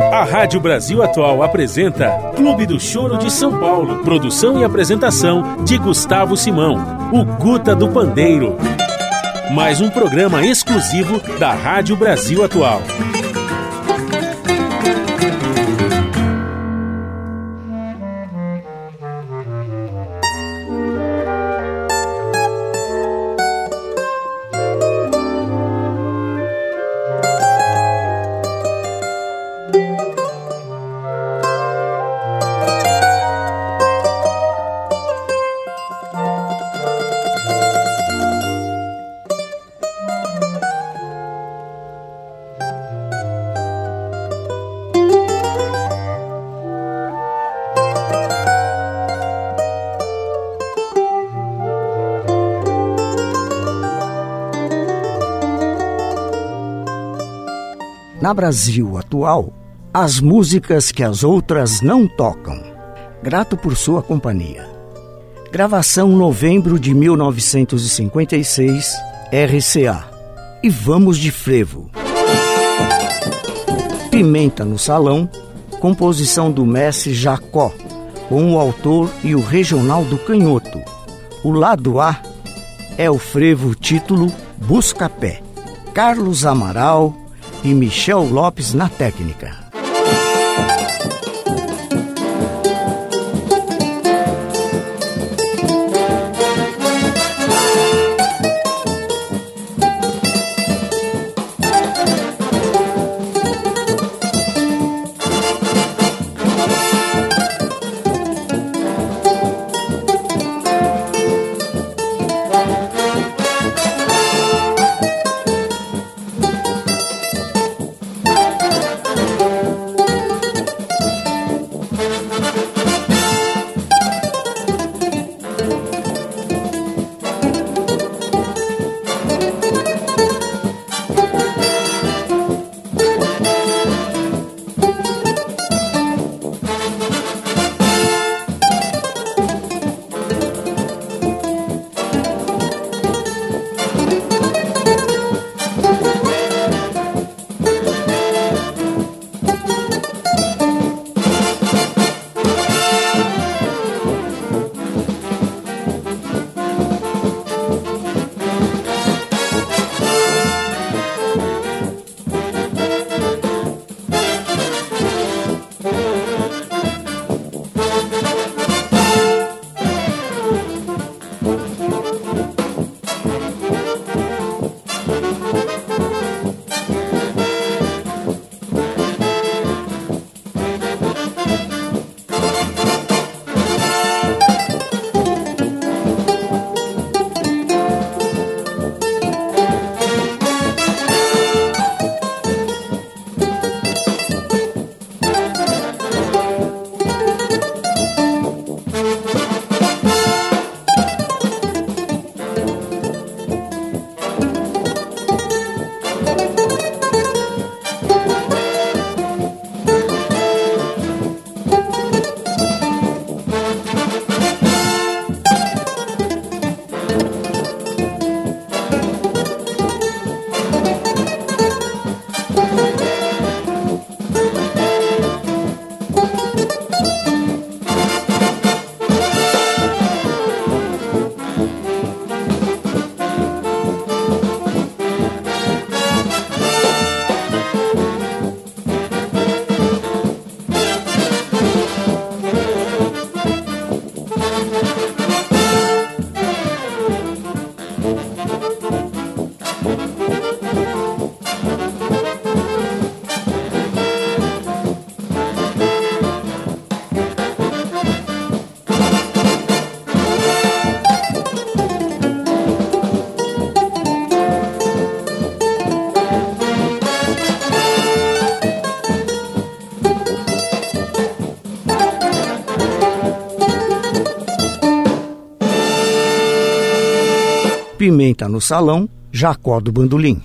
A Rádio Brasil Atual apresenta Clube do Choro de São Paulo. Produção e apresentação de Gustavo Simão, o Guta do Pandeiro. Mais um programa exclusivo da Rádio Brasil Atual. Na Brasil Atual, as músicas que as outras não tocam. Grato por sua companhia. Gravação novembro de 1956, RCA. E vamos de frevo. Pimenta no Salão, composição do mestre Jacó, com o autor e o regional do Canhoto. O lado A é o frevo título Buscapé. Carlos Amaral e Michel Lopes na técnica. Pimenta no Salão, Jacó do Bandolim.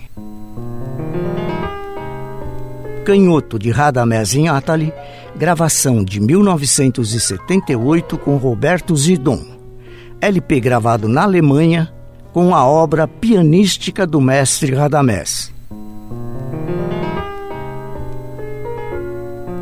Canhoto de Radamés Inátali, gravação de 1978 com Roberto Zidon. LP gravado na Alemanha com a obra pianística do mestre Radamés.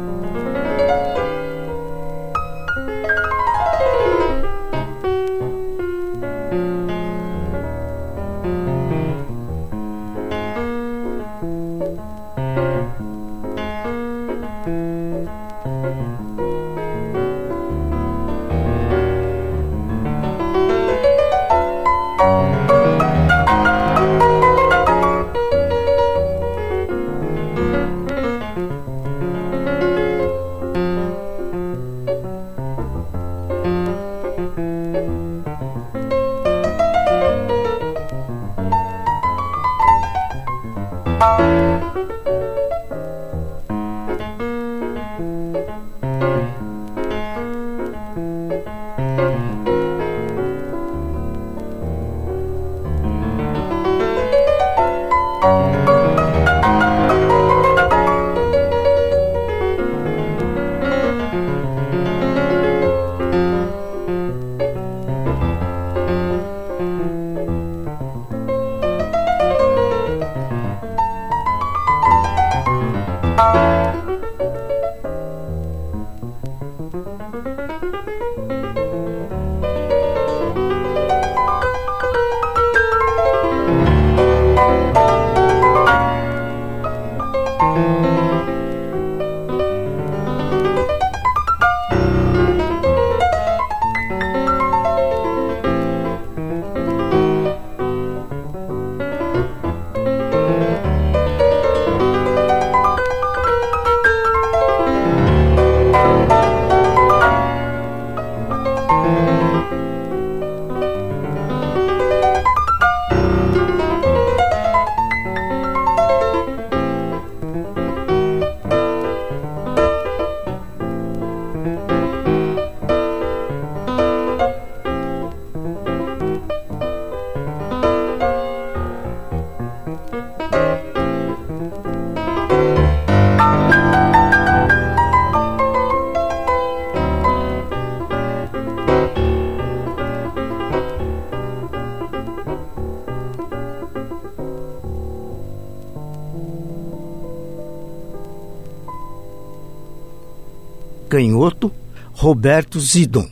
Canhoto, Roberto Zidon.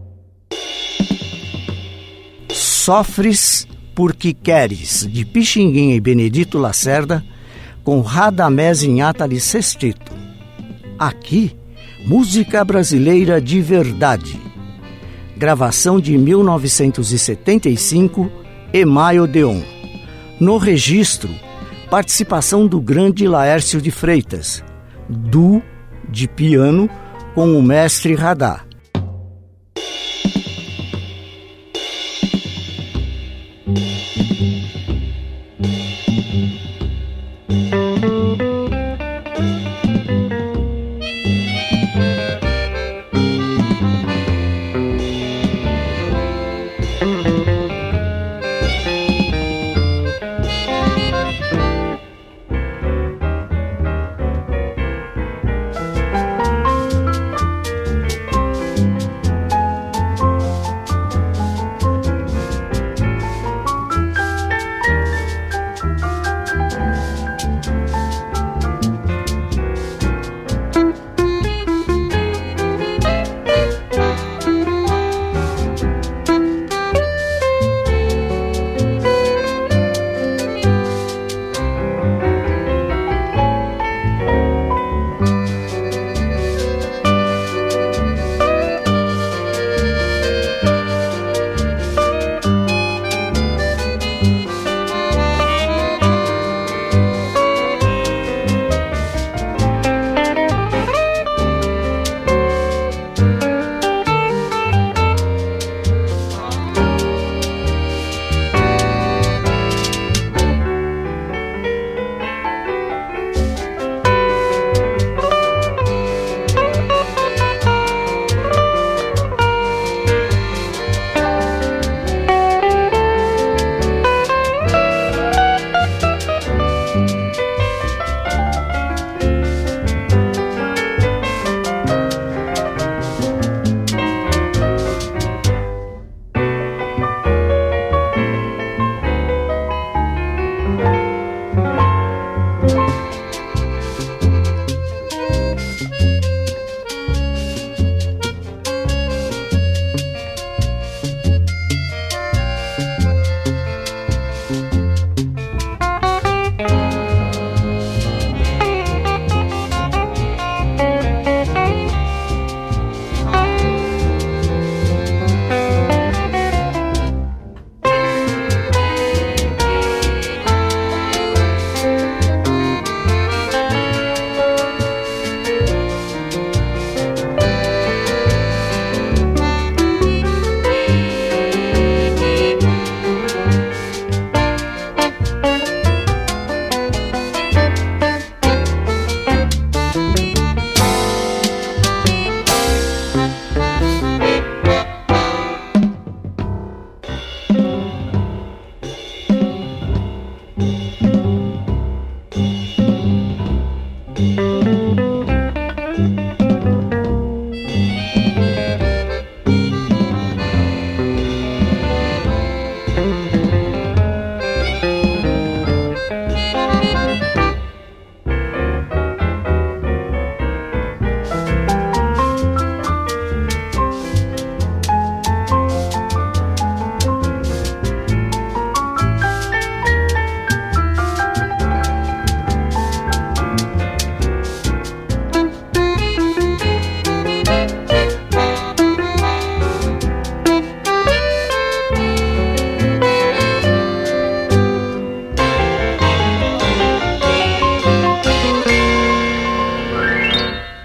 Sofres porque queres, de Pixinguinha e Benedito Lacerda, com Radamés Inhátali Sexteto. Aqui, música brasileira de verdade. Gravação de 1975, Emaio Deon. No registro, participação do grande Laércio de Freitas, de piano, com o mestre Radá.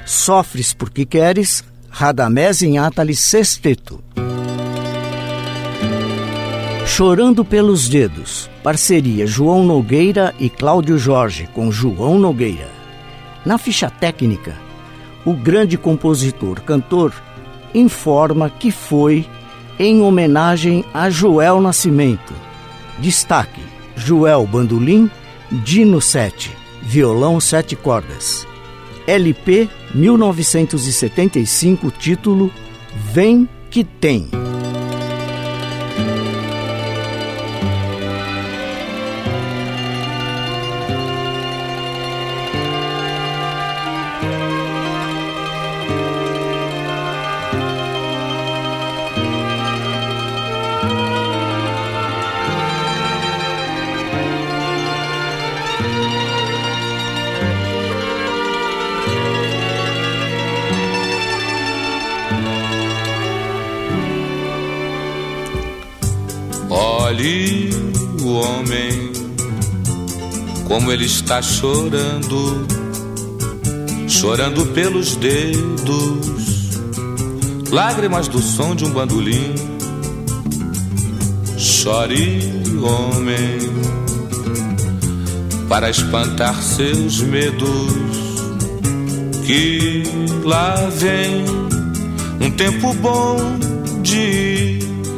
Sofres porque queres, Radamés em Atali Sexteto. Chorando pelos Dedos, parceria João Nogueira e Cláudio Jorge com João Nogueira. Na ficha técnica, o grande compositor, cantor, informa que foi em homenagem a Joel Nascimento. Destaque: Joel bandolim, Dino 7, violão 7 cordas. LP 1975, título Vem que Tem. Olhe o homem, como ele está chorando, chorando pelos dedos, lágrimas do som de um bandolim. Chore, homem, para espantar seus medos, que lá vem um tempo bom de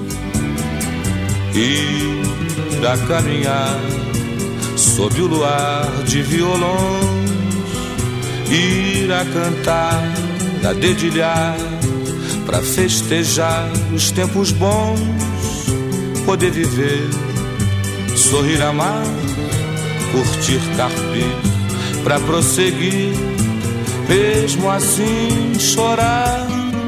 ir a caminhar sob o luar de violões, ir a cantar, a dedilhar, pra festejar os tempos bons, poder viver, sorrir, amar, curtir, carpir, pra prosseguir, mesmo assim chorar.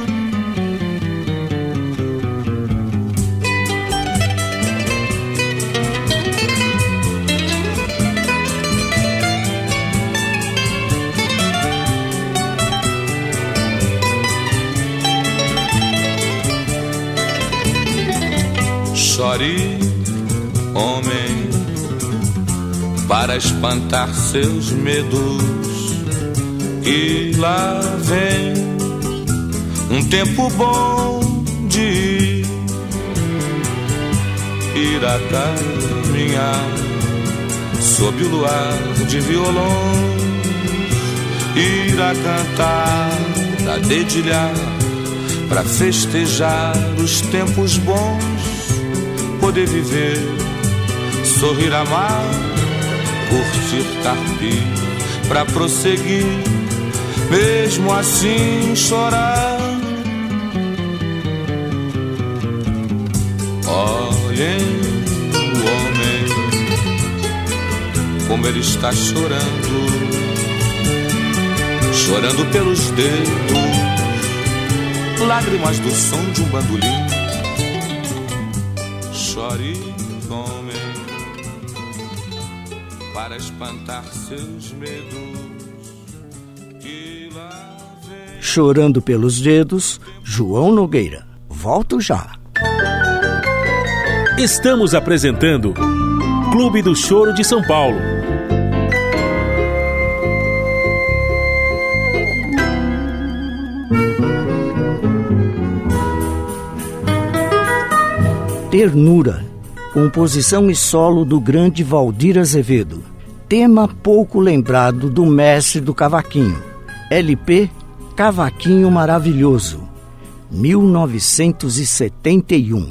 Chore, homem, para espantar seus medos, e lá vem um tempo bom de ir a caminhar sob o luar de violões, ir a cantar, a dedilhar, pra festejar os tempos bons, poder viver, sorrir, amar, curtir, carpir, pra prosseguir, mesmo assim chorar. Olhem o homem, como ele está chorando, chorando pelos dedos, lágrimas do som de um bandolim. Chore, homem, para espantar seus medos, que lá vem... Chorando pelos Dedos, João Nogueira. Volto já. Estamos apresentando Clube do Choro de São Paulo. Ternura, composição e solo do grande Valdir Azevedo. Tema pouco lembrado do mestre do cavaquinho. LP Cavaquinho Maravilhoso, 1971.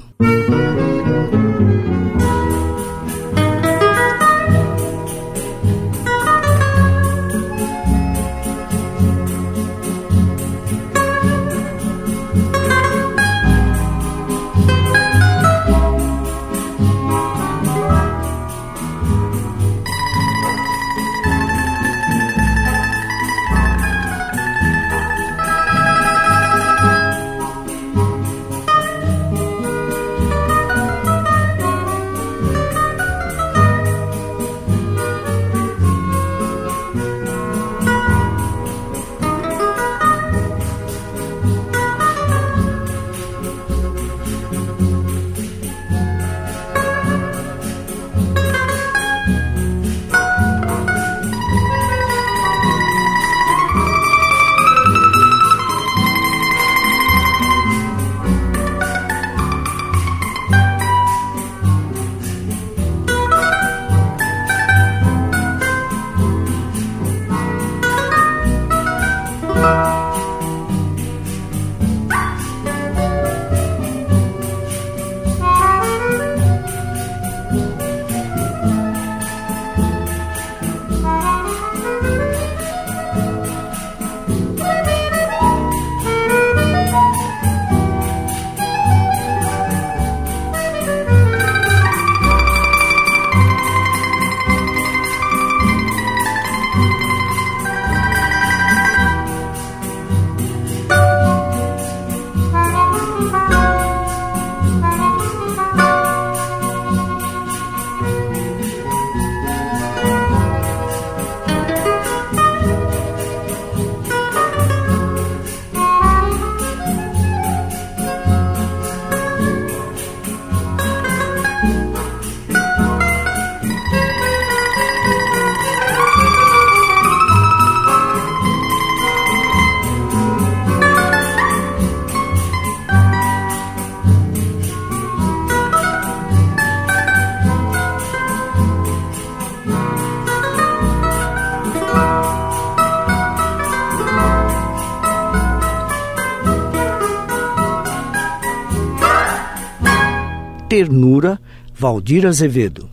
Ternura, Valdir Azevedo.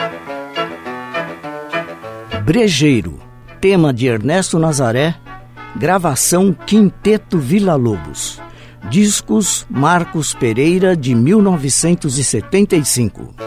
Brejeiro, tema de Ernesto Nazaré, gravação Quinteto Villa-Lobos. Discos Marcos Pereira, de 1975.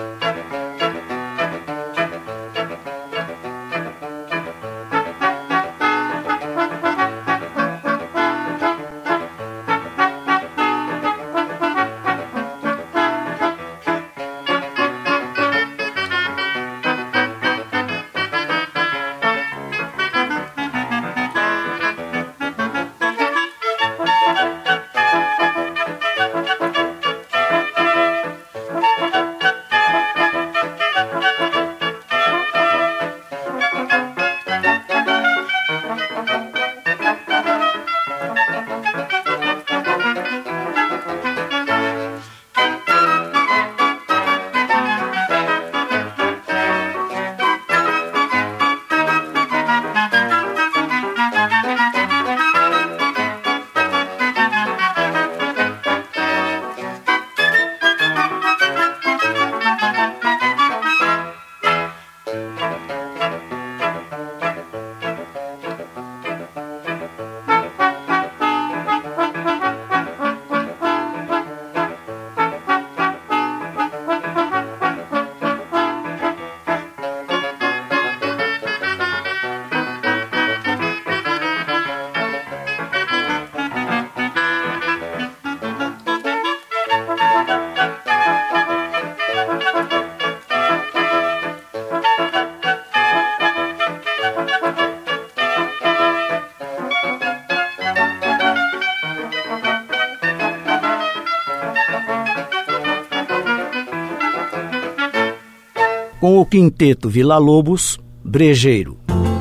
Com o Quinteto Villa-Lobos, Brejeiro.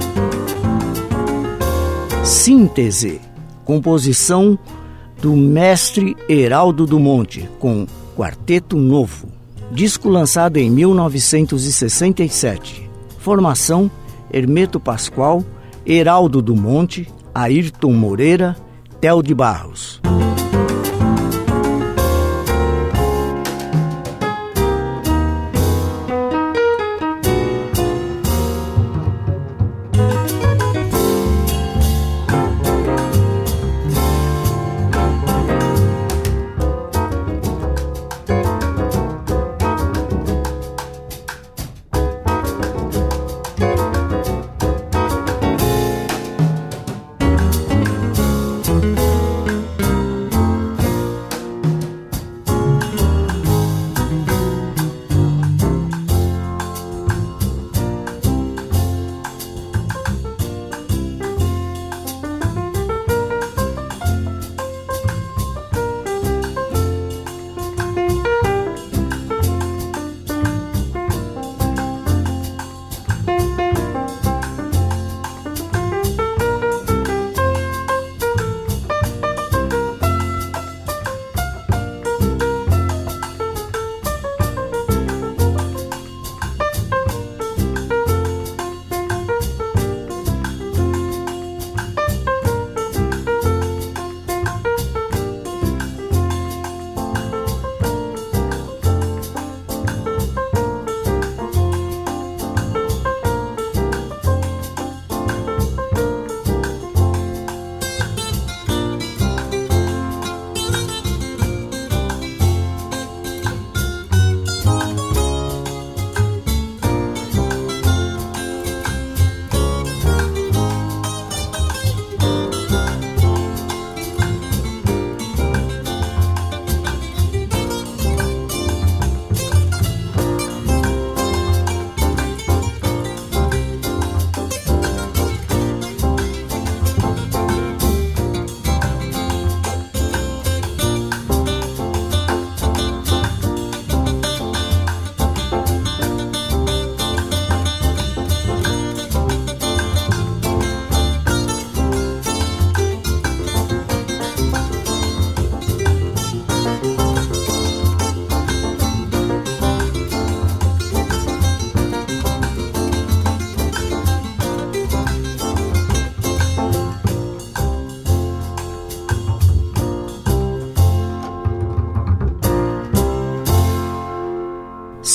Síntese, composição do mestre Heraldo do Monte, com Quarteto Novo. Disco lançado em 1967. Formação: Hermeto Pascoal, Heraldo do Monte, Ayrton Moreira, Theo de Barros.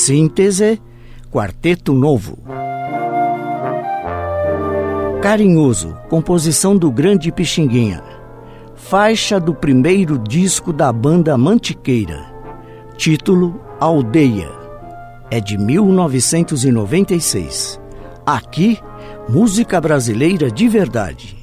Síntese, Quarteto Novo. Carinhoso, composição do Grande Pixinguinha. Faixa do primeiro disco da banda Mantiqueira. Título Aldeia. É de 1996. Aqui, música brasileira de verdade.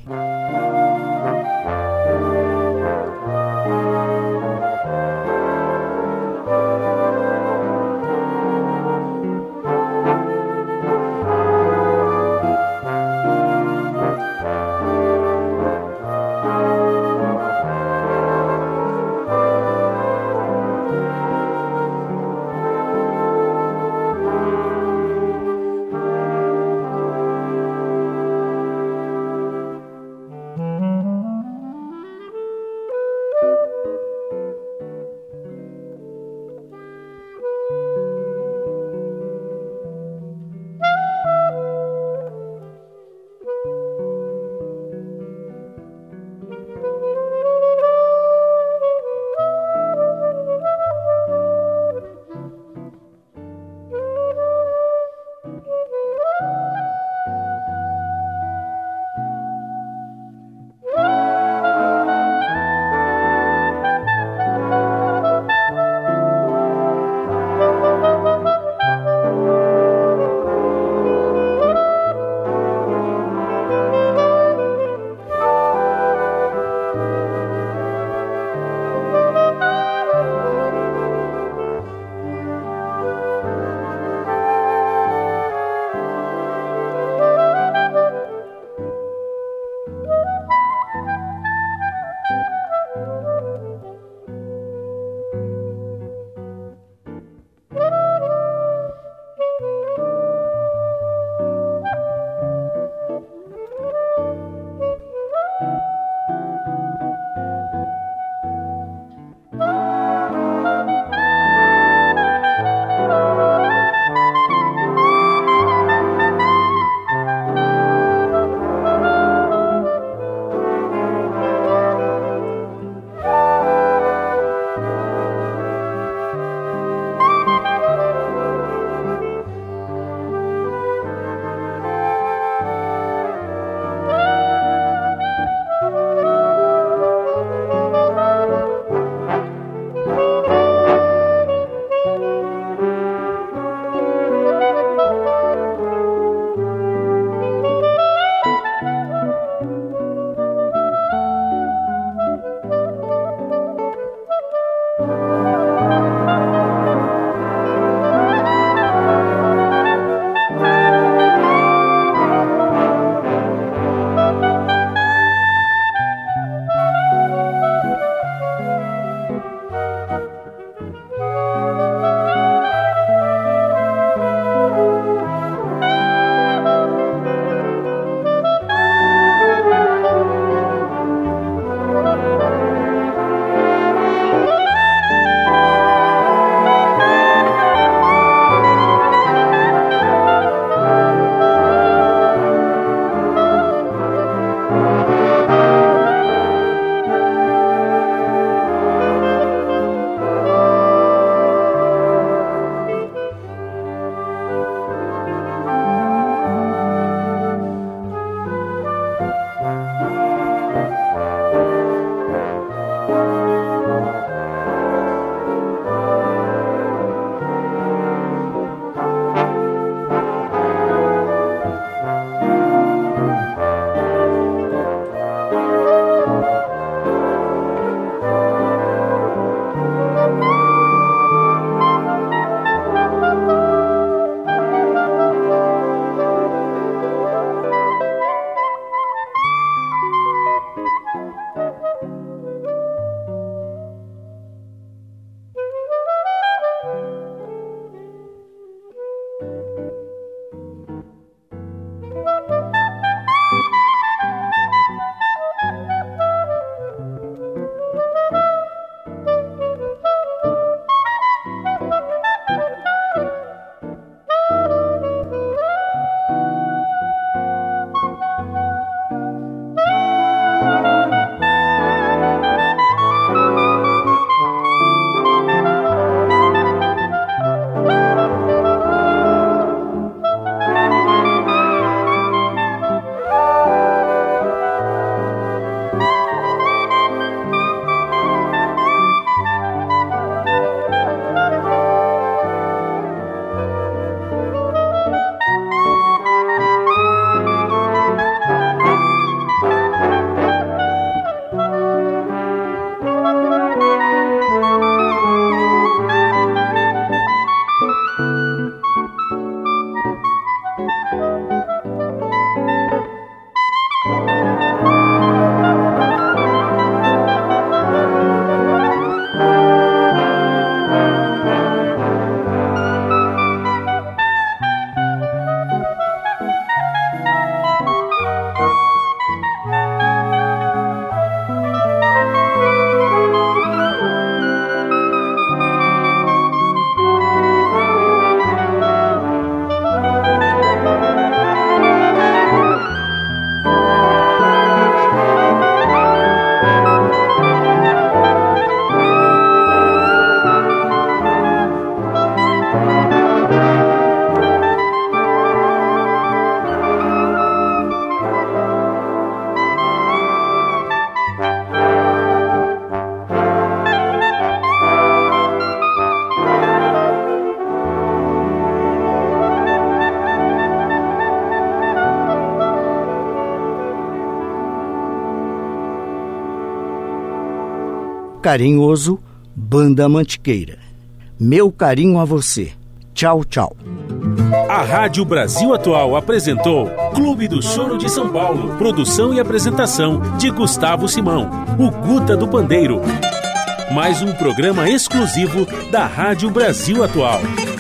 carinhoso, Banda Mantiqueira. Meu carinho a você. Tchau, tchau. A Rádio Brasil Atual apresentou Clube do Choro de São Paulo. Produção e apresentação de Gustavo Simão, o Guta do Pandeiro. Mais um programa exclusivo da Rádio Brasil Atual.